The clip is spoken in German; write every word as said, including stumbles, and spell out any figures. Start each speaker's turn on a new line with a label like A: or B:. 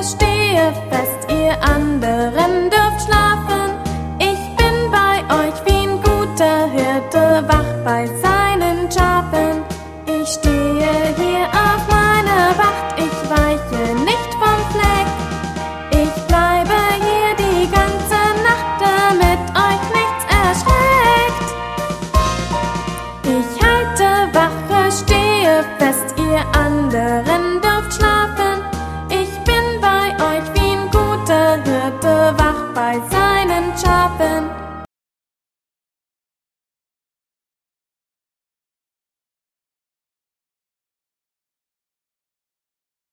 A: stehe fest, ihr anderen dürft schlafen. Ich bin bei euch wie ein guter Hirte, wach bei seinen Schafen. Ich stehe hier auf meiner Wacht, ich weiche nicht vom Fleck. Ich bleibe hier die ganze Nacht, damit euch nichts erschreckt. Ich halte Wache, stehe fest, ihr anderen dürft schlafen. Ich bin bei euch wie ein guter Hirte, wach bei seinen Schafen.